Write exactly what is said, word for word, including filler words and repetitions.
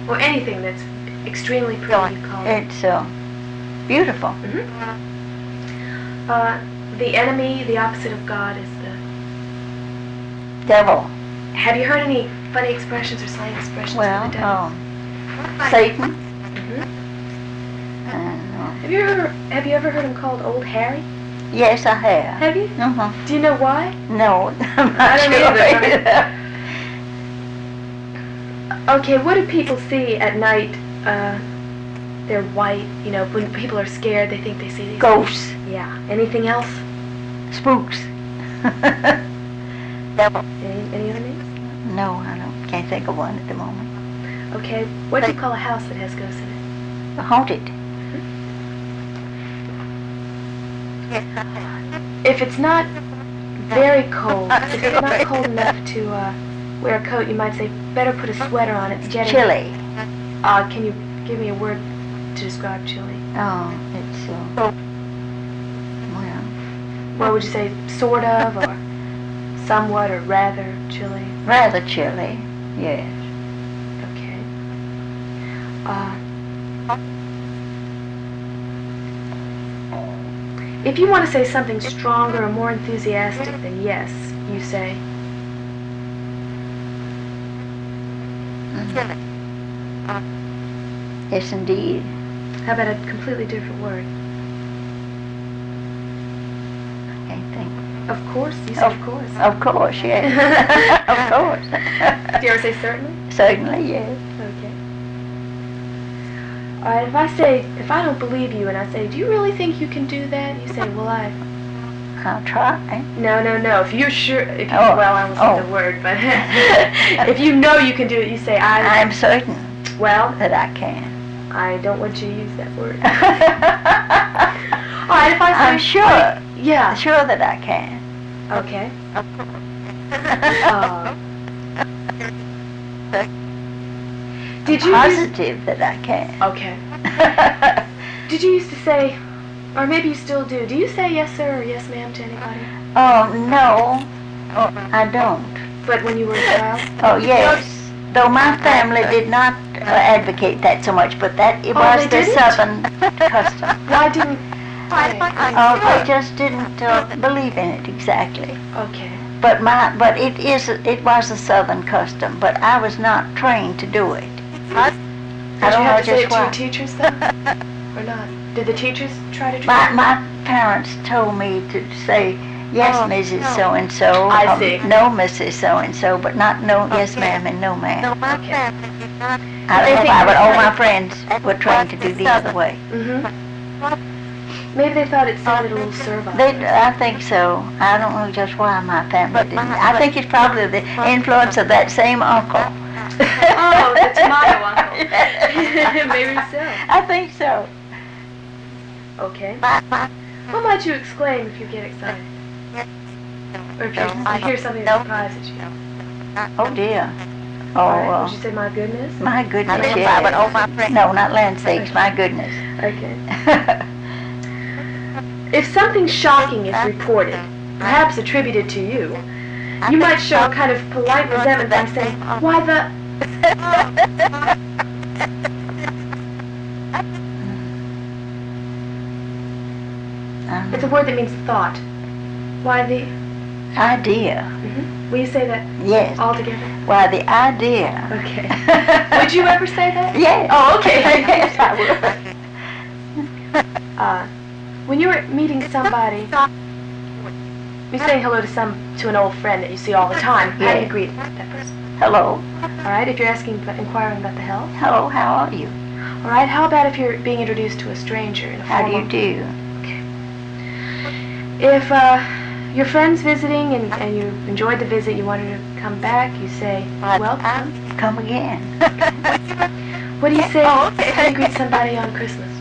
or anything that's extremely pretty, you call it? It's uh, beautiful. Mm-hmm. Uh, the enemy, the opposite of God, is the Devil. Have you heard any funny expressions or slang expressions Well, for the devil? um, Satan. Mm-hmm. And, uh, Have you ever Have you ever heard him called Old Harry? yes, I have. Have you? Uh-huh. Do you know why? No, I'm not I don't sure either. Okay, what do people see at night? Uh, they're white. You know, when people are scared, they think they see these Ghosts, Yeah. Anything else? spooks. Devil. Any, any other names? No, I don't. Can't think of one at the moment. Okay. What do you call a house that has ghosts in it? Haunted. If it's not very cold, if it's not cold enough to uh, wear a coat, you might say, better put a sweater on. It's getting Chilly. Uh, can you give me a word to describe chilly? Oh, it's uh, well, What would you say? Sort of, or somewhat, or rather chilly? rather chilly. Yes. Okay. Uh, if you want to say something stronger or more enthusiastic than yes, you say. Mm-hmm. Yes, indeed. How about a completely different word? I can't think. Of course. You said of course. Of course, yes. Of course. Do you ever say certainly? Certainly, yes. Okay. All right. If I say, if I don't believe you, and I say, do you really think you can do that? You say, well, I. I'll try. No, no, no. If you're sure, if you, Oh. well, I won't say Oh. the word, but if you know you can do it, you say, I. I'm certain Well, that I can. I don't want you to use that word. All right. If I say, I'm sure. Yeah. Sure that I can. Okay. Uh, did you? Use, Positive that I can. okay. Did you used to say, or maybe you still do? Do you say yes sir or yes ma'am to anybody? Oh, no. Oh, I don't. But when you were a child? Oh, yes. Though my family did not uh, advocate that so much, but that it Oh, was they the didn't? Southern custom. Why didn't? Oh, they just didn't uh, believe in it exactly. Okay. But my, but it is, it was a Southern custom. But I was not trained to do it. I, Did I you don't have know to say just it to why. your teachers though, or not? Did the teachers try to? My train you? my parents told me to say yes, Oh, Missus no. So and so. I see. No, Missus So and so, but not no yes, ma'am, and no, ma'am. Okay. I They don't know think why, but you're all my trained. friends were trained to do the other way. Mhm. Maybe they thought it sounded a little servile. They, I think so. I don't know just why my family didn't. I think it's probably the influence of that same uncle. Oh, that's my uncle. Maybe so. I think so. Okay. What might you exclaim if you get excited? Or if you hear something that surprises you? Oh dear. Oh, All right. uh, Would you say my goodness? my goodness, Land yes. sakes. Oh, my friend. No, not land sakes, my goodness. Okay. If something shocking is reported, perhaps attributed to you, you might show a kind of polite resentment by saying, why the... Um, It's a word that means thought. Why the... idea. Mm-hmm. Will you say that Yes. all together? Why, the idea. Okay. Would you ever say that? Yes. Oh, okay. Yes, I would. Uh, when you're meeting somebody, you're saying hello to some to an old friend that you see all the time. How do you Yeah. greet that person? Hello. All right. If you're asking, inquiring about the health. Hello, how are you? All right. How about if you're being introduced to a stranger in a How do you formal- do? If uh, your friend's visiting and, and you enjoyed the visit, you wanted to come back, you say, welcome. Come again. What do you say? How do you greet somebody on Christmas?